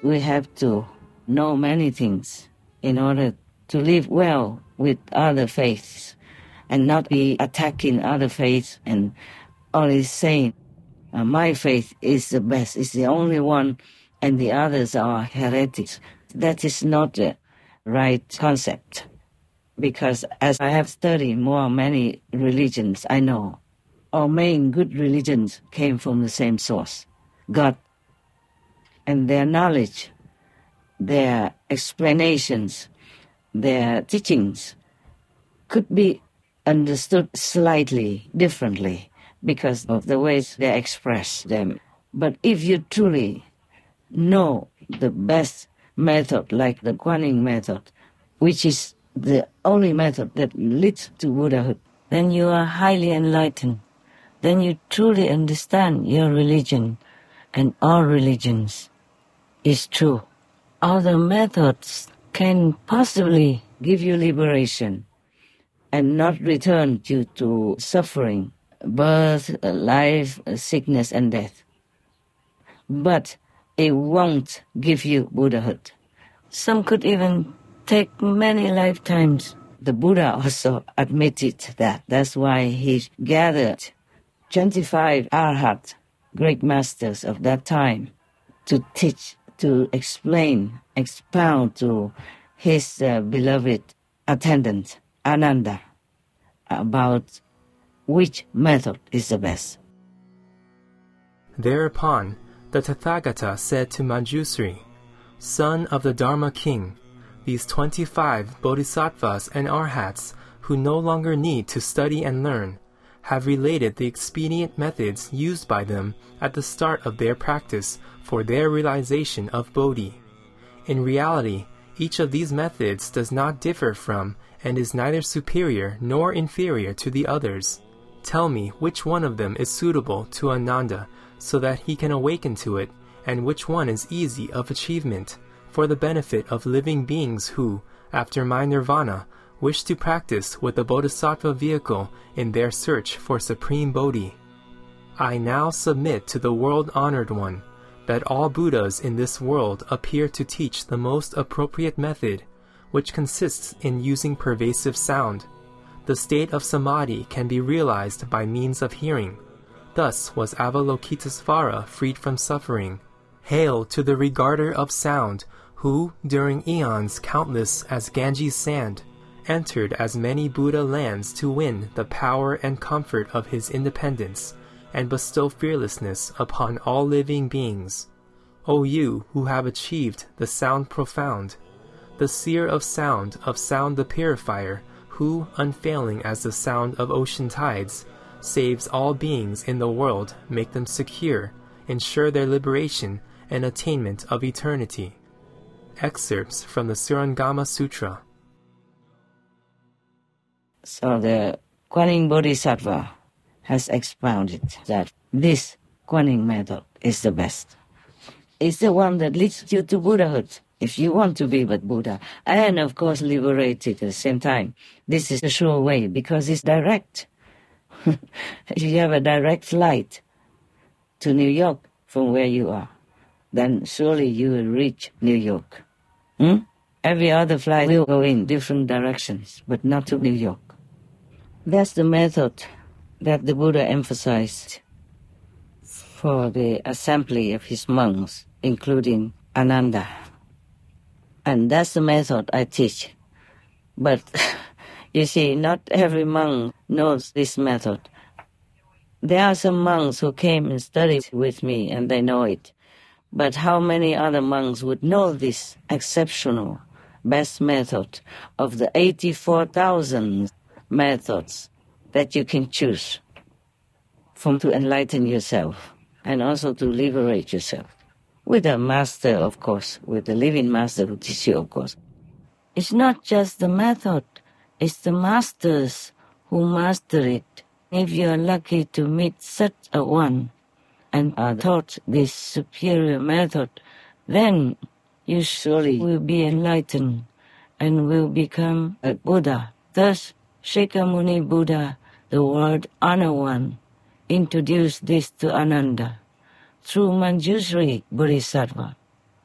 we have to know many things in order to live well with other faiths and not be attacking other faiths and only saying, my faith is the best, is the only one, and the others are heretics. That is not the right concept. Because as I have studied many religions, I know our main good religions came from the same source, God. And their knowledge, their explanations, their teachings could be understood slightly differently because of the ways they express them. But if you truly know the best method, like the Kuan Yin method, which is the only method that leads to Buddhahood, then you are highly enlightened. Then you truly understand your religion and all religions is true. Other methods can possibly give you liberation and not return you to suffering, birth, life, sickness, and death. But it won't give you Buddhahood. Some could even take many lifetimes. The Buddha also admitted that. That's why he gathered 25 arhat, great masters of that time, to teach, to explain, expound to his beloved attendant, Ananda, about which method is the best. Thereupon, the Tathagata said to Manjusri, "Son of the Dharma king, these 25 bodhisattvas and arhats who no longer need to study and learn have related the expedient methods used by them at the start of their practice for their realization of Bodhi. In reality, each of these methods does not differ from and is neither superior nor inferior to the others. Tell me which one of them is suitable to Ananda so that he can awaken to it, and which one is easy of achievement, for the benefit of living beings who, after my nirvana, wish to practice with the Bodhisattva vehicle in their search for Supreme Bodhi. I now submit to the world-honored one that all Buddhas in this world appear to teach the most appropriate method, which consists in using pervasive sound. The state of samadhi can be realized by means of hearing. Thus was Avalokitesvara freed from suffering. Hail to the regarder of sound, who, during eons countless as Ganges sand, entered as many Buddha lands to win the power and comfort of his independence, and bestow fearlessness upon all living beings. O you who have achieved the sound profound, the seer of sound the purifier, who, unfailing as the sound of ocean tides, saves all beings in the world, make them secure, ensure their liberation and attainment of eternity. Excerpts from the Surangama Sutra. So the Kuan Yin Bodhisattva has expounded that this Kuan Yin method is the best. It's the one that leads you to Buddhahood, if you want to be with Buddha, and of course liberated at the same time. This is the sure way, because it's direct. If you have a direct flight to New York from where you are, then surely you will reach New York. Every other flight will go in different directions, but not to New York. That's the method that the Buddha emphasized for the assembly of his monks, including Ananda. And that's the method I teach. But you see, not every monk knows this method. There are some monks who came and studied with me, and they know it. But how many other monks would know this exceptional, best method of the 84,000 methods that you can choose from to enlighten yourself and also to liberate yourself? With a master, of course, with a living master who teaches you, of course. It's not just the method, it's the masters who master it. If you are lucky to meet such a one and are taught this superior method, then you surely will be enlightened and will become a Buddha. Thus, Shakyamuni Buddha, the world honored one, introduced this to Ananda through Manjusri Bodhisattva,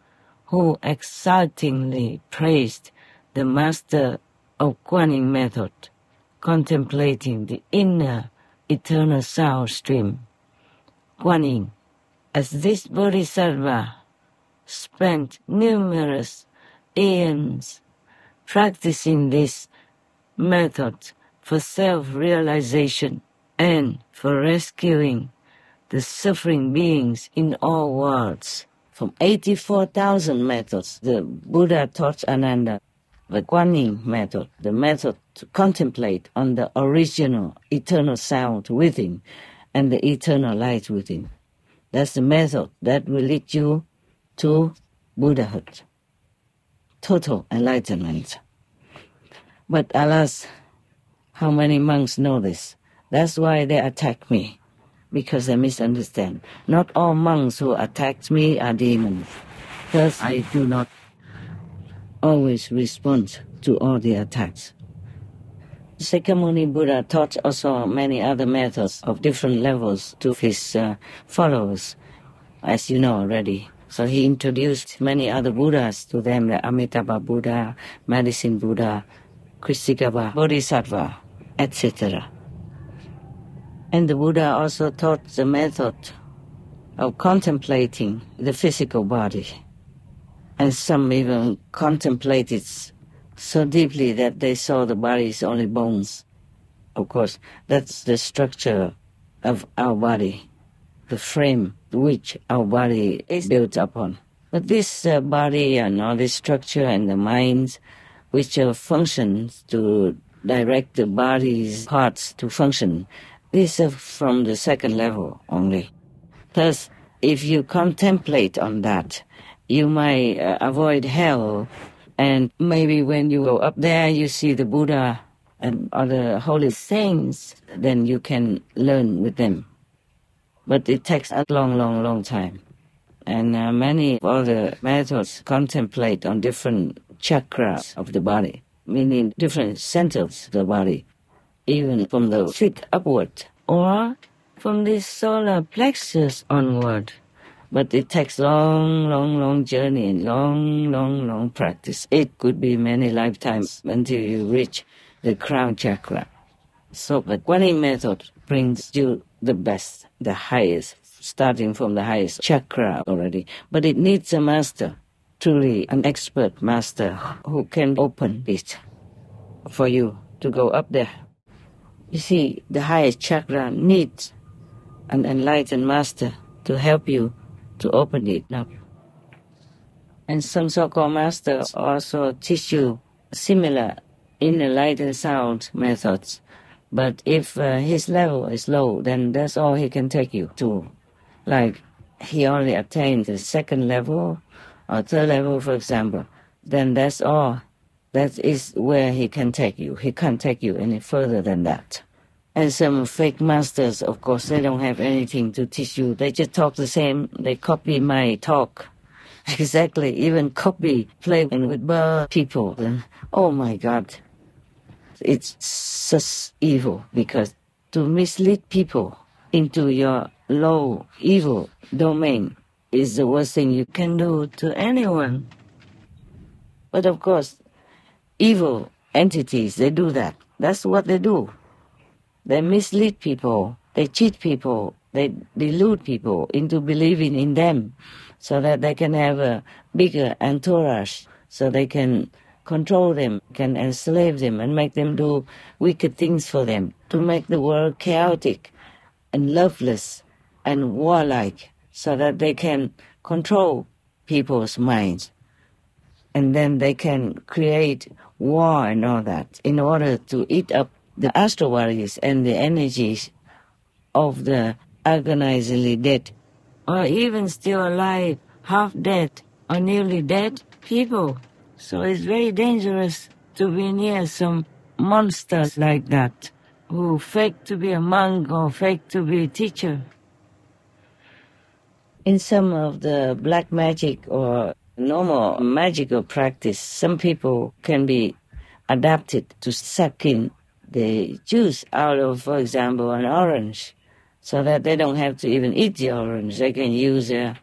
who exultingly praised the master of Guanyin method, contemplating the inner eternal sound stream. Guanyin, as this bodhisattva, spent numerous eons practicing this method for self-realization and for rescuing the suffering beings in all worlds. From 84,000 methods, the Buddha taught Ananda the Guanyin method, the method to contemplate on the original eternal sound within and the eternal light within. That's the method that will lead you to Buddhahood, total enlightenment. But alas, how many monks know this? That's why they attack me, because they misunderstand. Not all monks who attack me are demons. Thus, I do not always respond to all the attacks. Sakyamuni Buddha taught also many other methods of different levels to his followers, as you know already. So he introduced many other Buddhas to them, the Amitabha Buddha, Medicine Buddha, Kshitigarbha Bodhisattva, etc. And the Buddha also taught the method of contemplating the physical body. And some even contemplated so deeply that they saw the body is only bones. Of course, that's the structure of our body, the frame which our body is built upon. But this body and all this structure and the minds which functions to direct the body's parts to function, these are from the second level only. Thus, if you contemplate on that, you might avoid hell, and maybe when you go up there, you see the Buddha and other holy saints, then you can learn with them. But it takes a long time. And many other methods contemplate on different chakras of the body, meaning different centers of the body, even from the feet upward, or from the solar plexus onward. But it takes long journey and long practice. It could be many lifetimes until you reach the crown chakra. So the Guanyin method brings you the best, the highest, starting from the highest chakra already. But it needs a master, truly an expert master, who can open it for you to go up there. You see, the highest chakra needs an enlightened master to help you to open it up. And some so-called masters also teach you similar inner light and sound methods. But if his level is low, then that's all he can take you to. Like he only attained the second level or third level, for example, then that's all. That is where he can take you. He can't take you any further than that. And some fake masters, of course, they don't have anything to teach you. They just talk the same. They copy my talk. Exactly. Even copy, playing with bird people. And, oh my God. It's such evil, because to mislead people into your low, evil domain is the worst thing you can do to anyone. But of course, evil entities, they do that. That's what they do. They mislead people, they cheat people, they delude people into believing in them so that they can have a bigger entourage, so they can control them, can enslave them and make them do wicked things for them, to make the world chaotic and loveless and warlike, so that they can control people's minds. And then they can create war and all that in order to eat up the astral bodies and the energies of the agonizingly dead, or even still alive, half dead, or nearly dead people. So it's very dangerous to be near some monsters like that, who fake to be a monk or fake to be a teacher. In some of the black magic or normal magical practice, some people can be adapted to suck in the juice out of, for example, an orange, so that they don't have to even eat the orange. They can use their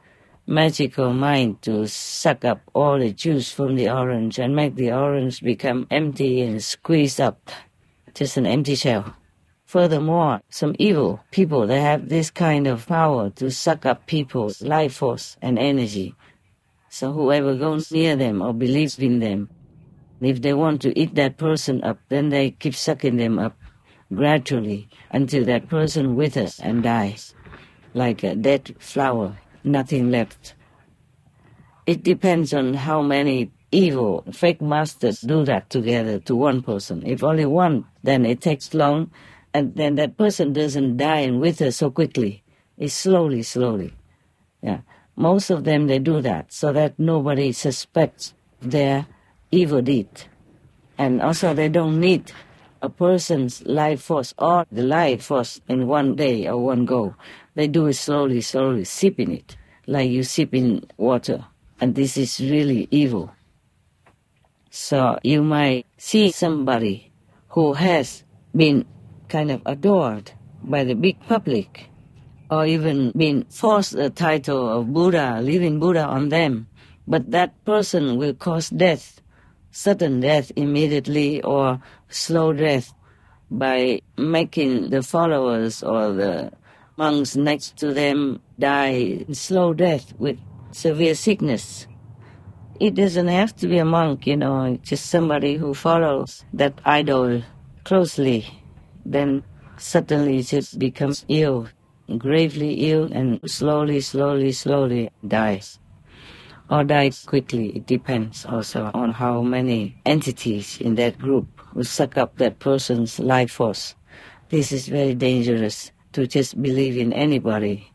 magical mind to suck up all the juice from the orange and make the orange become empty and squeeze up, just an empty shell. Furthermore, some evil people, they have this kind of power to suck up people's life force and energy. So whoever goes near them or believes in them, if they want to eat that person up, then they keep sucking them up gradually until that person withers and dies, like a dead flower, nothing left. It depends on how many evil fake masters do that together to one person. If only one, then it takes long, and then that person doesn't die and wither so quickly. It's slowly. Yeah. Most of them, they do that so that nobody suspects their evil deed. And also they don't need a person's life force or the life force in one day or one go. They do it slowly, sipping it, like you sip in water. And this is really evil. So you might see somebody who has been kind of adored by the big public, or even been forced the title of Buddha, living Buddha on them, but that person will cause death, sudden death immediately or slow death by making the followers or the monks next to them die slow death with severe sickness. It doesn't have to be a monk, just somebody who follows that idol closely, then suddenly just becomes ill, gravely ill, and slowly dies. Or dies quickly. It depends also on how many entities in that group will suck up that person's life force. This is very dangerous to just believe in anybody.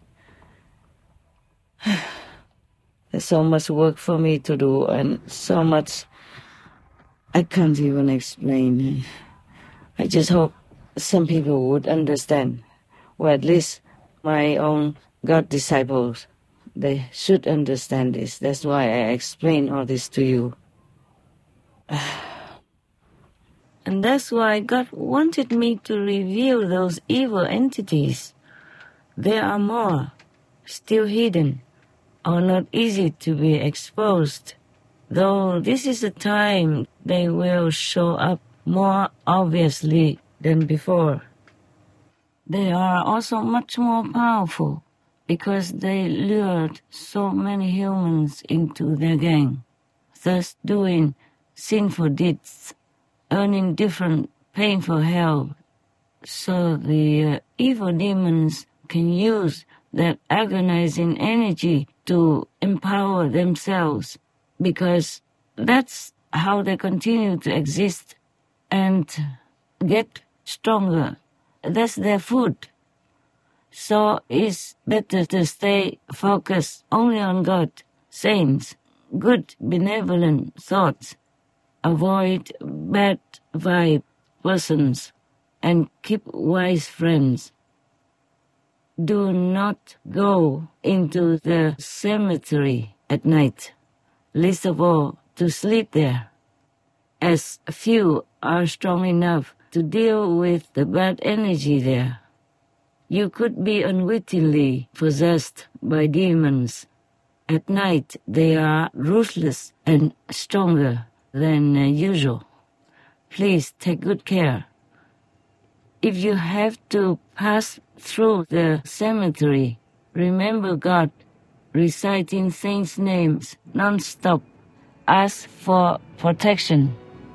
There's so much work for me to do and so much I can't even explain. I just hope some people would understand, or at least my own God disciples. They should understand this. That's why I explain all this to you. And that's why God wanted me to reveal those evil entities. There are more, still hidden, or not easy to be exposed. Though this is a time they will show up more obviously than before. They are also much more powerful, because they lured so many humans into their gang, thus doing sinful deeds, earning different painful hell. So the evil demons can use that agonizing energy to empower themselves, because that's how they continue to exist and get stronger. That's their food. So it's better to stay focused only on God, saints, good, benevolent thoughts. Avoid bad vibe persons and keep wise friends. Do not go into the cemetery at night, least of all to sleep there, as few are strong enough to deal with the bad energy there. You could be unwittingly possessed by demons. At night, they are ruthless and stronger than usual. Please take good care. If you have to pass through the cemetery, remember God, reciting saints' names non-stop. Ask for protection.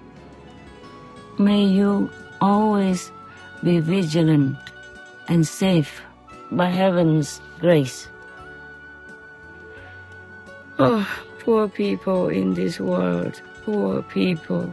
May you always be vigilant and safe by heaven's grace. Oh, poor people in this world, poor people.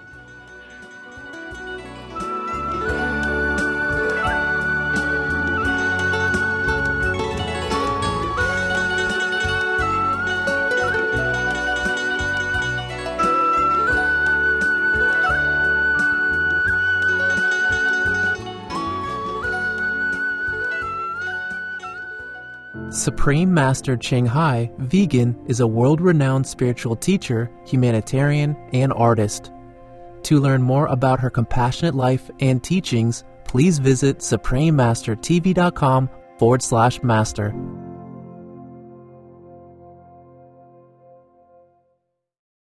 Supreme Master Ching Hai, vegan, is a world-renowned spiritual teacher, humanitarian, and artist. To learn more about her compassionate life and teachings, please visit suprememastertv.com/master.